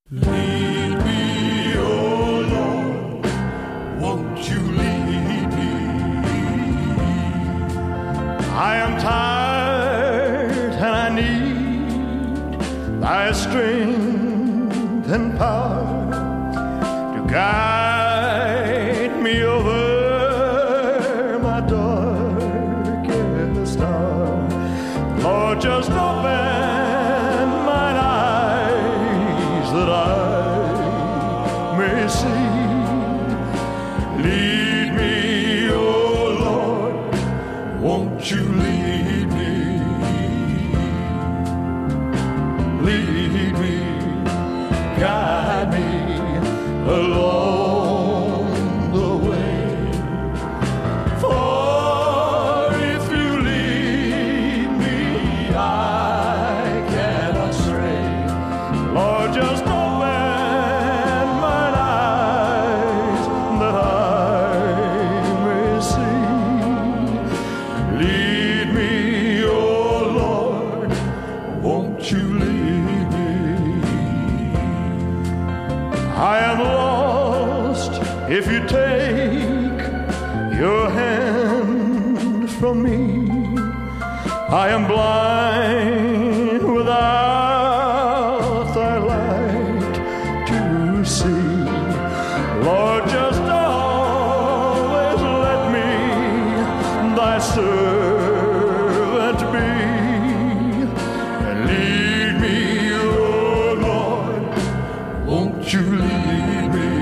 Lead me, oh Lord, won't you lead me? I am tired and I need thy strength and power to guide me over my darkest hour. Lord, just open mine eyes that I may see. Lead me, oh Lord, won't you lead me? Lead me, guide me along the way. For if you lead me, I cannot stray. Lord, just open mine eyes that I may see. Lead me, oh Lord, won't you lead me? I am lost if you take your hand from me. I am blind without thy light to see. Lord, just always let me thy servant be. And lead me, oh Lord, won't you lead me?